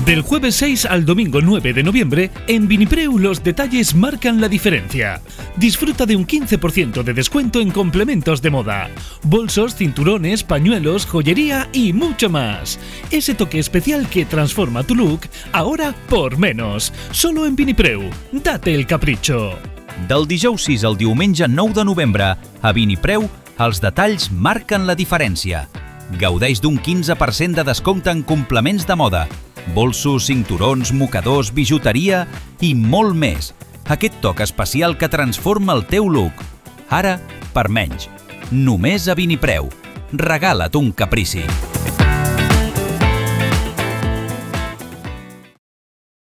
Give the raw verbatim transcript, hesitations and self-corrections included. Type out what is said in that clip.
Del jueves seis al domingo nueve de noviembre, en Vinipreu los detalles marcan la diferencia. Disfruta de un quince por ciento de descuento en complementos de moda. Bolsos, cinturones, pañuelos, joyería y mucho más. Ese toque especial que transforma tu look, ahora por menos. Solo en Vinipreu. Date el capricho. Del dijous sis al diumenge nou de novembre, a Vinipreu, els detalls marquen la diferència. Gaudeix d'un quinze per cent de descompte en complements de moda, bolsos, cinturons, mocadors, bijuteria i molt més. Aquest toc especial que transforma el teu look. Ara, per menys. Només a Vinipreu. Regala't un caprici.